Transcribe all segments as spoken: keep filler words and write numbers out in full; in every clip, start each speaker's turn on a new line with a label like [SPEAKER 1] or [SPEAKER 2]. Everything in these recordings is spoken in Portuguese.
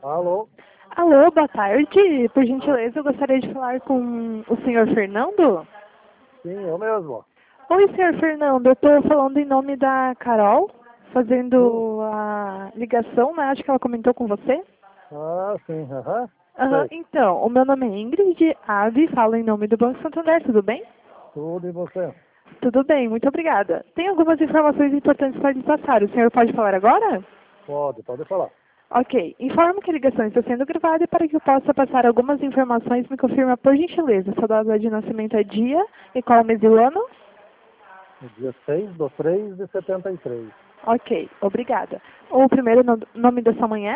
[SPEAKER 1] Alô?
[SPEAKER 2] Alô, boa tarde. Por gentileza, eu gostaria de falar com o senhor Fernando.
[SPEAKER 1] Sim, eu mesmo.
[SPEAKER 2] Oi, senhor Fernando. Eu estou falando em nome da Carol, fazendo a ligação, né? Acho que ela comentou com você.
[SPEAKER 1] Ah, sim, aham.
[SPEAKER 2] Aham,
[SPEAKER 1] Sei.
[SPEAKER 2] então, o meu nome é Ingrid Ave, falo em nome do Banco Santander, tudo bem?
[SPEAKER 1] Tudo e você?
[SPEAKER 2] Tudo bem, muito obrigada. Tem algumas informações importantes para lhe passar. O senhor pode falar agora?
[SPEAKER 1] Pode, pode falar.
[SPEAKER 2] Ok. Informo que a ligação está sendo gravada e para que eu possa passar algumas informações, me confirma por gentileza. Sua data de nascimento é dia e qual mês do ano?
[SPEAKER 1] No dia seis de três de setenta e três.
[SPEAKER 2] Ok, obrigada. O primeiro no- nome da sua mãe é?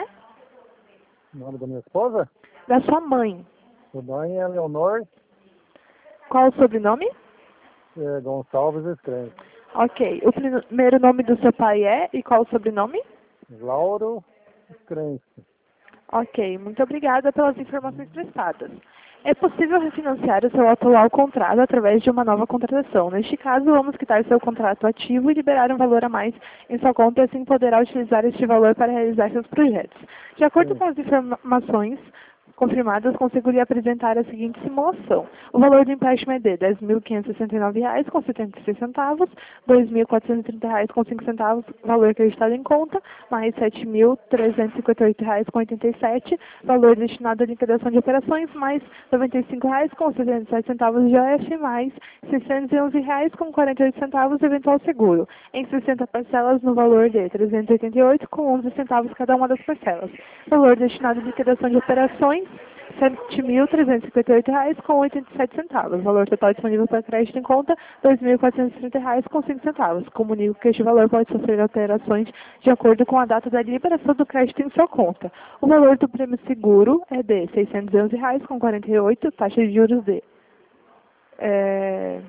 [SPEAKER 1] O nome da minha esposa?
[SPEAKER 2] Da sua mãe.
[SPEAKER 1] O nome é Leonor
[SPEAKER 2] Qual o sobrenome?
[SPEAKER 1] eh, Gonçalves Escrente.
[SPEAKER 2] Ok. O primeiro nome do seu pai é e qual o sobrenome?
[SPEAKER 1] Lauro Escrente.
[SPEAKER 2] Ok, muito obrigada pelas informações prestadas. É possível refinanciar o seu atual contrato através de uma nova contratação. Neste caso, vamos quitar seu contrato ativo e liberar um valor a mais em sua conta e assim poderá utilizar este valor para realizar seus projetos. De acordo
[SPEAKER 1] Sim.
[SPEAKER 2] com as informações confirmadas, consigo lhe apresentar a seguinte simulação. O valor do empréstimo é de dez mil quinhentos e sessenta e nove reais com setenta e seis centavos, dois mil quatrocentos e trinta reais com cinco centavos, valor acreditado em conta, mais sete mil trezentos e cinquenta e oito reais com oitenta e sete, valor destinado à liquidação de operações, mais noventa e cinco reais com setenta e sete centavos de O F, mais seiscentos e onze reais com quarenta e oito centavos de eventual seguro, em sessenta parcelas no valor de trezentos e oitenta e oito com onze centavos cada uma das parcelas. Valor destinado à liquidação de operações, sete mil trezentos e cinquenta e oito reais com oitenta e sete centavos. Valor total disponível para crédito em conta, dois mil quatrocentos e trinta reais com cinco centavos. Comunico que este valor pode sofrer alterações de acordo com a data da liberação do crédito em sua conta. O valor do prêmio seguro é de seiscentos e onze reais com quarenta e oito, taxa de juros de é,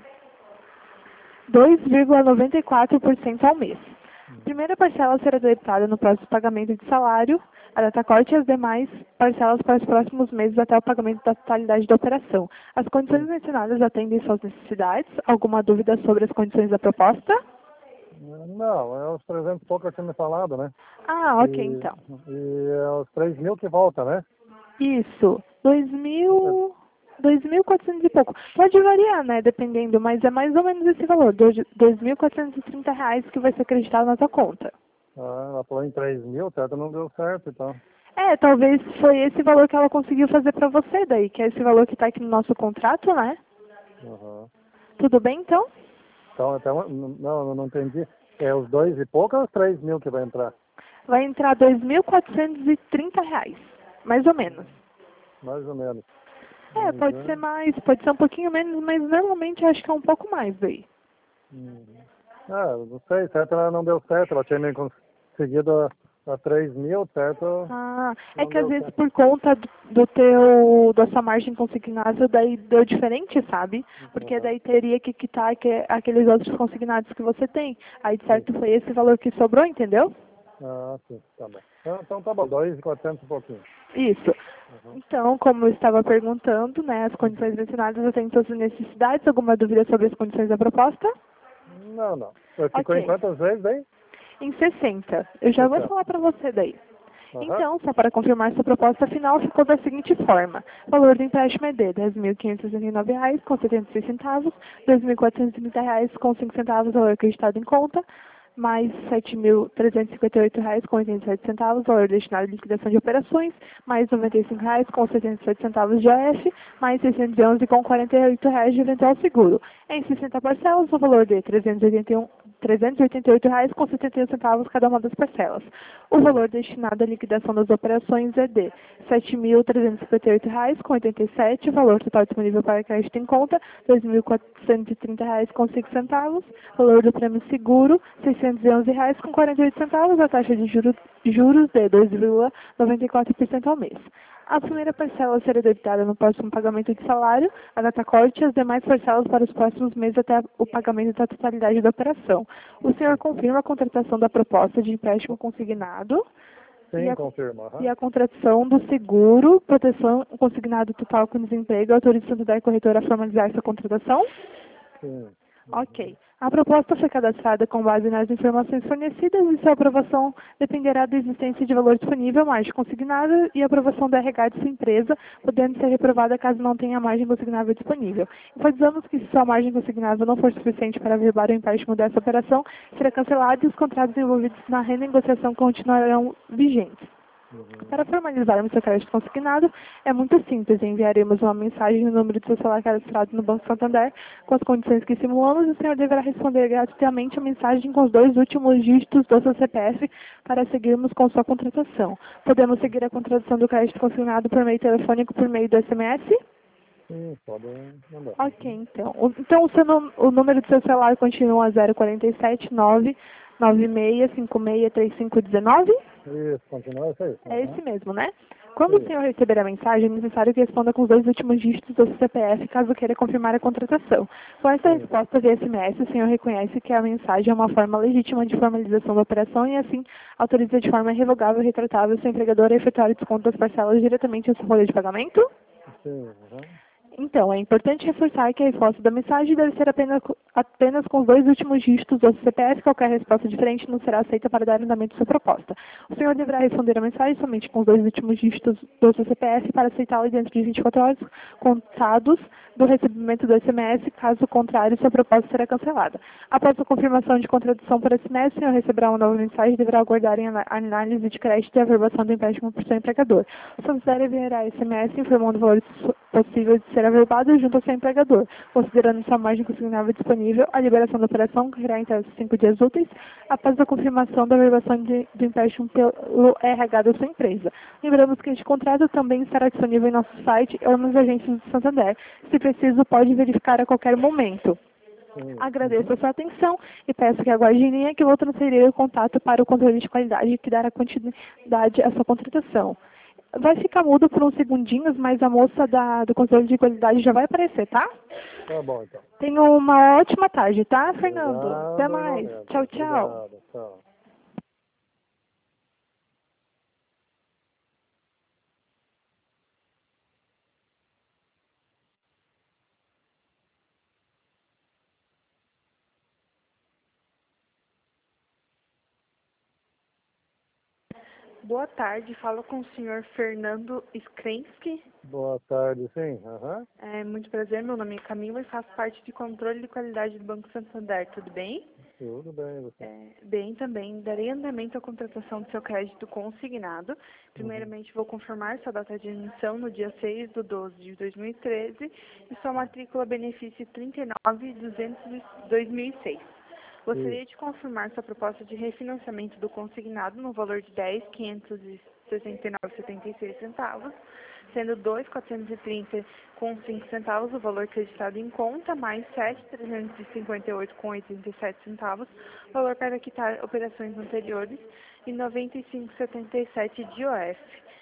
[SPEAKER 2] dois vírgula noventa e quatro por cento ao mês. Primeira parcela será debitada no próximo pagamento de salário, a data corte e as demais parcelas para os próximos meses até o pagamento da totalidade da operação. As condições
[SPEAKER 1] Sim.
[SPEAKER 2] mencionadas atendem suas necessidades? Alguma dúvida sobre as condições da proposta?
[SPEAKER 1] Não, é os trezentos e pouco que eu tinha me falado, né?
[SPEAKER 2] Ah, ok,
[SPEAKER 1] E,
[SPEAKER 2] então.
[SPEAKER 1] e é os três mil que volta, né?
[SPEAKER 2] Isso, dois mil, dois mil e quatrocentos e pouco. Pode variar, né, dependendo, mas é mais ou menos esse valor, dois mil quatrocentos e trinta reais que vai ser acreditado na sua conta.
[SPEAKER 1] Ah, ela falou em três mil, certo? Não deu certo, então.
[SPEAKER 2] É, talvez foi esse valor que ela conseguiu fazer para você daí, que é esse valor que está aqui no nosso contrato, né?
[SPEAKER 1] Aham.
[SPEAKER 2] Tudo bem, então?
[SPEAKER 1] Então, até uma- não, eu não entendi. É os dois e pouco ou os três mil que vai entrar?
[SPEAKER 2] Vai entrar dois mil quatrocentos e trinta reais, mais ou menos.
[SPEAKER 1] Mais ou menos.
[SPEAKER 2] É, pode ser
[SPEAKER 1] Uhum.
[SPEAKER 2] mais, pode ser um pouquinho menos, mas normalmente eu acho que é um pouco mais daí.
[SPEAKER 1] Uhum. Ah, não sei, certo? Ela não deu certo. Ela tinha me conseguido a, a três mil, certo?
[SPEAKER 2] Ah, é
[SPEAKER 1] Não
[SPEAKER 2] que às
[SPEAKER 1] deu
[SPEAKER 2] vezes
[SPEAKER 1] certo.
[SPEAKER 2] por conta do, do teu, da sua margem consignada, daí deu diferente, sabe? Porque
[SPEAKER 1] Uhum.
[SPEAKER 2] daí teria que quitar que, aqueles outros consignados que você tem. Aí, de
[SPEAKER 1] Sim.
[SPEAKER 2] certo, foi esse valor que sobrou, entendeu?
[SPEAKER 1] Ah, sim, tá bom. Então, então tá bom, dois e quatrocentos e pouquinho.
[SPEAKER 2] Isso.
[SPEAKER 1] Uhum.
[SPEAKER 2] Então, como eu estava perguntando, né, as condições mencionadas, eu tenho todas as necessidades. Alguma dúvida sobre as condições da proposta?
[SPEAKER 1] Não, não. Ficou em
[SPEAKER 2] Ok.
[SPEAKER 1] quantas vezes, hein?
[SPEAKER 2] Em sessenta. Eu já vou
[SPEAKER 1] sessenta.
[SPEAKER 2] falar para você daí.
[SPEAKER 1] Aham.
[SPEAKER 2] Então, só para confirmar, sua proposta final ficou da seguinte forma. O valor do empréstimo é de dez mil quinhentos e sessenta e nove reais com setenta e seis centavos, dois mil quatrocentos e trinta reais com cinco centavos, valor acreditado em conta, mais sete mil trezentos e cinquenta e oito reais com oitenta e sete centavos, valor destinado à liquidação de operações, mais noventa e cinco reais com setenta e sete centavos de O F, mais seiscentos e onze com quarenta e oito reais de eventual seguro. Em sessenta parcelas, o valor de trezentos e oitenta e um trezentos e oitenta e oito reais com setenta e um centavos cada uma das parcelas. O
[SPEAKER 1] Sim.
[SPEAKER 2] valor destinado à liquidação das operações é de sete mil trezentos e cinquenta e oito reais com oitenta e sete, valor total disponível para crédito em conta, dois mil quatrocentos e trinta reais com cinco centavos, valor do prêmio seguro, seiscentos e onze reais com quarenta e oito centavos, a taxa de juros, juros de dois vírgula noventa e quatro por cento ao mês. A primeira parcela será debitada no próximo pagamento de salário, a data corte e as demais parcelas para os próximos meses até o pagamento da totalidade da operação. O senhor confirma a contratação da proposta de empréstimo consignado e
[SPEAKER 1] Sim,
[SPEAKER 2] a,
[SPEAKER 1] confirma.
[SPEAKER 2] e
[SPEAKER 1] Aham.
[SPEAKER 2] a contratação do seguro, proteção consignado total com desemprego, autoriza o Santander Corretora a formalizar essa contratação?
[SPEAKER 1] Sim. Uhum.
[SPEAKER 2] Ok. A proposta foi cadastrada com base nas informações fornecidas e sua aprovação dependerá da existência de valor disponível, margem consignada e aprovação da R H de sua empresa, podendo ser reprovada caso não tenha margem consignável disponível. Enfatizamos que se sua margem consignável não for suficiente para averbar o empréstimo dessa operação, será cancelado e os contratos envolvidos na renegociação continuarão vigentes.
[SPEAKER 1] Uhum.
[SPEAKER 2] Para formalizarmos seu crédito consignado, é muito simples. Enviaremos uma mensagem no número de seu celular cadastrado no Banco Santander com as condições que simulamos e o senhor deverá responder gratuitamente a mensagem com os dois últimos dígitos do seu C P F para seguirmos com sua contratação. Podemos seguir a contratação do crédito consignado por meio telefônico por meio do S M S?
[SPEAKER 1] Sim, pode mandar.
[SPEAKER 2] Ok, então. O- Então, o, seu num- o número do seu celular continua zero quatro sete, nove nove seis cinco seis três cinco um nove?
[SPEAKER 1] Isso, continua isso aí.
[SPEAKER 2] É
[SPEAKER 1] Uhum.
[SPEAKER 2] esse mesmo, né? Quando o
[SPEAKER 1] Isso.
[SPEAKER 2] senhor receber a mensagem, é necessário que responda com os dois últimos dígitos do seu C P F, caso queira confirmar a contratação. Com essa
[SPEAKER 1] Sim.
[SPEAKER 2] resposta via S M S, o senhor reconhece que a mensagem é uma forma legítima de formalização da operação e, assim, autoriza de forma irrevogável e retratável o seu empregador a efetuar o desconto das parcelas diretamente em sua folha de pagamento?
[SPEAKER 1] Sim. Uhum.
[SPEAKER 2] Então, é importante reforçar que a resposta da mensagem deve ser apenas, co- apenas com os dois últimos dígitos do C P F. Qualquer resposta diferente não será aceita para dar andamento à sua proposta. O senhor deverá responder a mensagem somente com os dois últimos dígitos do seu C P F para aceitá-la dentro de vinte e quatro horas contados do recebimento do S M S. Caso contrário, sua proposta será cancelada. Após a confirmação de contratação por S M S, o senhor receberá uma nova mensagem e deverá aguardar em ana- análise de crédito e averbação do empréstimo por seu empregador. O Santander enviará S M S informando o valor possível de ser averbado junto ao seu empregador, considerando sua margem consignável disponível. A liberação da operação ocorrerá em até cinco dias úteis após a confirmação da averbação de, do empréstimo pelo R H da sua empresa. Lembramos que este contrato também estará disponível em nosso site ou nas agências do Santander. Se preciso, pode verificar a qualquer momento.
[SPEAKER 1] Sim.
[SPEAKER 2] Agradeço
[SPEAKER 1] Uhum.
[SPEAKER 2] a sua atenção e peço que aguarde em linha que vou transferir o contato para o controle de qualidade que dará continuidade à sua contratação. Vai ficar mudo por uns segundinhos, mas a moça da, do controle de qualidade já vai aparecer, tá?
[SPEAKER 1] Tá bom, então.
[SPEAKER 2] Tenha uma ótima tarde, tá, Fernando? Até
[SPEAKER 1] Obrigado,
[SPEAKER 2] mais.
[SPEAKER 1] igualmente.
[SPEAKER 2] Tchau, tchau.
[SPEAKER 1] Obrigado. Tchau.
[SPEAKER 2] Boa tarde, falo com o senhor Fernando Skrensky.
[SPEAKER 1] Boa tarde, sim. Aham.
[SPEAKER 2] É, muito prazer, meu nome é Camila e faço parte de controle de qualidade do Banco Santander, tudo bem?
[SPEAKER 1] Tudo bem, você?
[SPEAKER 2] É, bem também, darei andamento à contratação do seu crédito consignado.
[SPEAKER 1] Uhum.
[SPEAKER 2] Primeiramente, vou confirmar sua data de emissão no dia seis de doze de dois mil e treze e sua matrícula benefício trinta e nove duzentos de dois mil e seis.
[SPEAKER 1] Sim.
[SPEAKER 2] Gostaria de confirmar sua proposta de refinanciamento do consignado no valor de dez mil quinhentos e sessenta e nove vírgula setenta e seis centavos, sendo dois mil quatrocentos e trinta vírgula cinco centavos o valor acreditado em conta, mais sete mil trezentos e cinquenta e oito vírgula oitenta e sete centavos, valor para quitar operações anteriores, e noventa e cinco vírgula setenta e sete de I O F,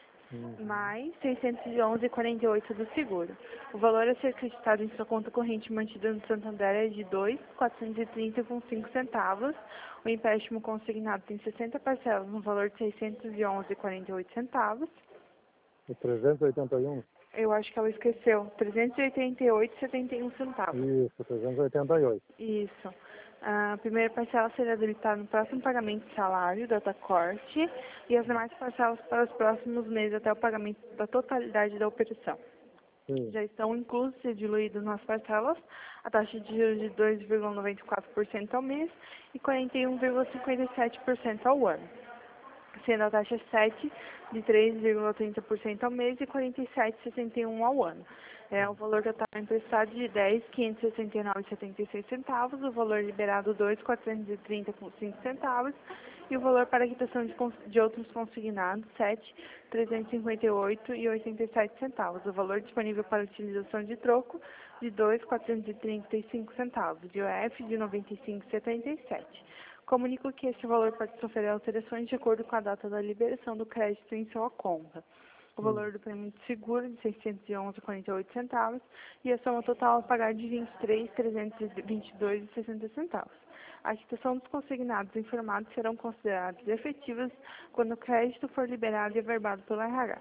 [SPEAKER 1] Uhum.
[SPEAKER 2] mais seiscentos e onze vírgula quarenta e oito do seguro. O valor a ser acreditado em sua conta corrente mantida no Santander é de dois mil quatrocentos e trinta vírgula cinco centavos. O empréstimo consignado tem sessenta parcelas no valor de seiscentos e onze vírgula quarenta e oito centavos.
[SPEAKER 1] E trezentos e oitenta e um?
[SPEAKER 2] Eu acho que ela esqueceu. trezentos e oitenta e oito vírgula setenta e um centavos.
[SPEAKER 1] Isso, trezentos e oitenta e oito.
[SPEAKER 2] Isso. A primeira parcela será debitada no próximo pagamento de salário, data corte, e as demais parcelas para os próximos meses até o pagamento da totalidade da operação.
[SPEAKER 1] Sim.
[SPEAKER 2] Já estão inclusos e diluídos nas parcelas a taxa de juros de dois vírgula noventa e quatro por cento ao mês e quarenta e um vírgula cinquenta e sete por cento ao ano, sendo a taxa sete de três vírgula trinta por cento ao mês e quarenta e sete vírgula sessenta e um por cento ao ano. É o valor total emprestado de dez mil quinhentos e sessenta e nove vírgula setenta e seis centavos, o valor liberado dois mil quatrocentos e trinta vírgula cinco centavos e o valor para quitação de, cons- de outros consignados sete mil trezentos e cinquenta e oito vírgula oitenta e sete centavos, o valor disponível para utilização de troco de dois mil quatrocentos e trinta e cinco centavos, de I O F de noventa e cinco vírgula setenta e sete. Comunico que este valor pode sofrer alterações de acordo com a data da liberação do crédito em sua conta. O
[SPEAKER 1] Hum.
[SPEAKER 2] valor do prêmio de seguro de seiscentos e onze vírgula quarenta e oito centavos e a soma total a pagar de vinte e três mil trezentos e vinte e dois vírgula sessenta centavos. A quitação dos consignados informados serão consideradas efetivas quando o crédito for liberado e averbado pelo R H.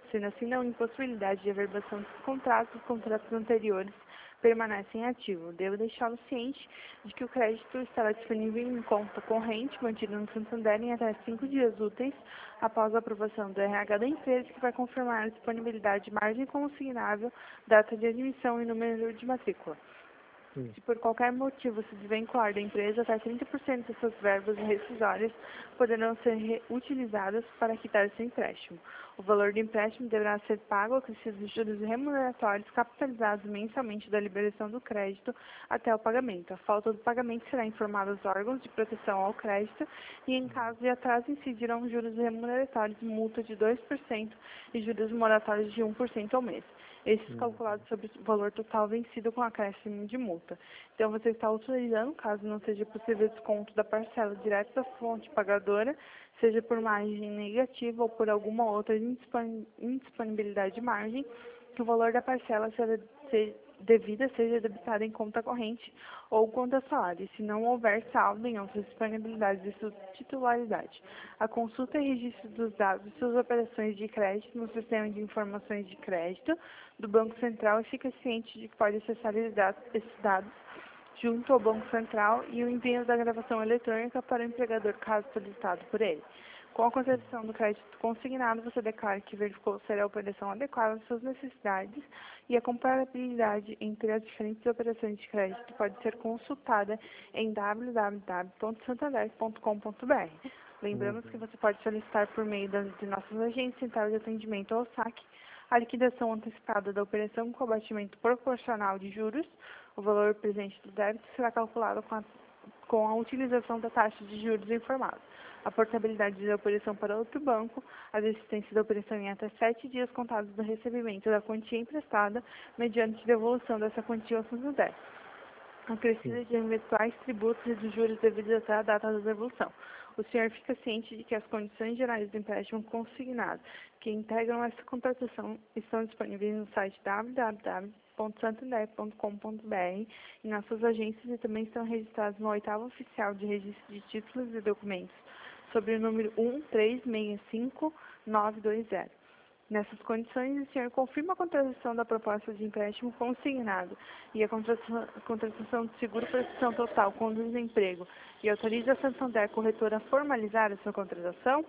[SPEAKER 2] sendo assim não impossibilidade de averbação dos contratos, os contratos anteriores permanecem ativos. Devo deixá-lo ciente de que o crédito estará disponível em conta corrente, mantida no Santander em até cinco dias úteis após a aprovação do R H da empresa, que vai confirmar a disponibilidade de margem consignável, data de admissão e número de matrícula.
[SPEAKER 1] Sim.
[SPEAKER 2] Se por qualquer motivo se desvincular da empresa, até trinta por cento dessas verbas rescisórias poderão ser utilizadas para quitar seu empréstimo. O valor do empréstimo deverá ser pago acrescido de juros remuneratórios capitalizados mensalmente da liberação do crédito até o pagamento. A falta do pagamento será informada aos órgãos de proteção ao crédito e, em caso de atraso, incidirão juros remuneratórios, multa de dois por cento e juros moratórios de um por cento ao mês. Esses calculados sobre o valor total vencido com acréscimo de multa. Então, você está autorizando, caso não seja possível desconto da parcela direto da fonte pagadora, seja por margem negativa ou por alguma outra indisponibilidade de margem, que o valor da parcela seja devida seja debitado em conta corrente ou conta salário, se não houver saldo em outras disponibilidades de sua titularidade. A consulta e registro dos dados de suas operações de crédito no sistema de informações de crédito do Banco Central e fica ciente de que pode acessar esses dados junto ao Banco Central e o envio da gravação eletrônica para o empregador, caso solicitado por ele. Com a concessão do crédito consignado, você declara que verificou ser a operação adequada às suas necessidades e a comparabilidade entre as diferentes operações de crédito pode ser consultada em w w w ponto santander ponto com ponto b r. Lembramos que você pode solicitar por meio de nossas agências centrais de atendimento ao saque a liquidação antecipada da operação com abatimento proporcional de juros. O valor presente do débito será calculado com a, com a utilização da taxa de juros informada. A portabilidade da operação para outro banco, a desistência da operação em até sete dias contados do recebimento da quantia emprestada, mediante devolução dessa quantia ao Santander. Acrescida de eventuais tributos e dos juros devidos até a data da devolução. O senhor fica ciente de que as condições gerais do empréstimo consignado que integram essa contratação estão disponíveis no site w w w ponto santander ponto com ponto b r e nas suas agências e também estão registrados no oitavo oficial de registro de títulos e documentos sobre o número um três seis cinco nove dois zero. Nessas condições, o senhor confirma a contratação da proposta de empréstimo consignado e a contratação, a contratação de seguro prestação total com desemprego e autoriza a Santander Corretora a formalizar a sua contratação?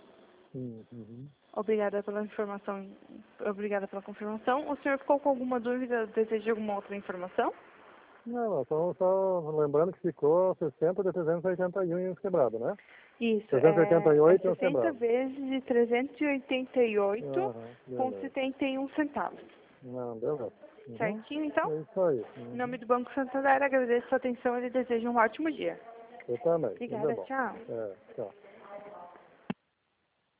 [SPEAKER 1] Uhum.
[SPEAKER 2] Obrigada pela informação, obrigada pela confirmação. O senhor ficou com alguma dúvida, deseja alguma outra informação?
[SPEAKER 1] Não, só, só lembrando que ficou sessenta de trezentos e oitenta e um em uns quebrados, né?
[SPEAKER 2] Isso,
[SPEAKER 1] trezentos e oitenta e oito
[SPEAKER 2] é,
[SPEAKER 1] é
[SPEAKER 2] é
[SPEAKER 1] uns
[SPEAKER 2] sessenta
[SPEAKER 1] quebrados.
[SPEAKER 2] vezes de trezentos e oitenta e oito
[SPEAKER 1] Aham,
[SPEAKER 2] com
[SPEAKER 1] beleza.
[SPEAKER 2] setenta e um centavos.
[SPEAKER 1] Não, beleza. Uhum.
[SPEAKER 2] Certinho, então?
[SPEAKER 1] É isso aí.
[SPEAKER 2] Em
[SPEAKER 1] Uhum.
[SPEAKER 2] nome do Banco Santander, agradeço a sua atenção e lhe desejo um ótimo dia.
[SPEAKER 1] Eu também. Tudo
[SPEAKER 2] Obrigada,
[SPEAKER 1] bom.
[SPEAKER 2] tchau.
[SPEAKER 1] É, tchau.